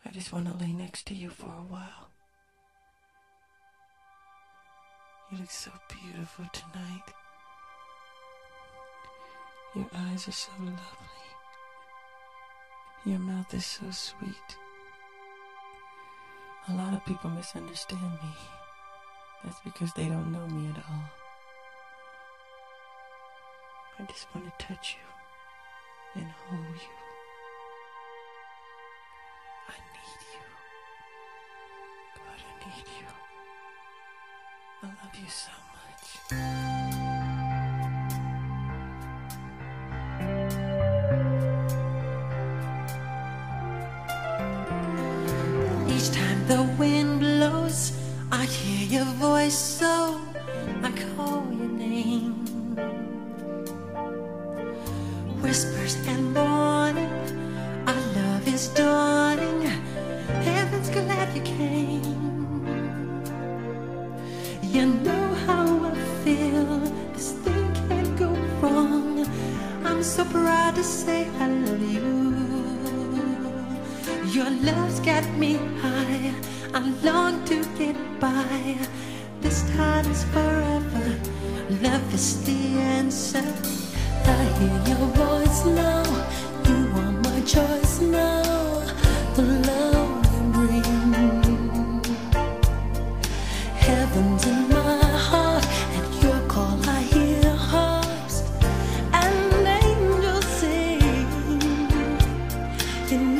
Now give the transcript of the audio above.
I just want to lay next to you for a while. You look so beautiful tonight. Your eyes are so lovely. Your mouth is so sweet. A lot of people misunderstand me. That's because they don't know me at all. I just want to touch you and hold you. I need you. God, I need you. I love you so much. Each time the wind blows, I hear your voice, so I call your name. Whispers and warning, our love is dawning. Heaven's glad you came. You know how I feel, this thing can't go wrong. I'm so proud to say I love you. Your love's got me high, I long to get by. This time is forever, love is the answer. I hear your voice now, you are my choice now. The love you bring, heaven's in my heart. At your call I hear harps and angels sing. You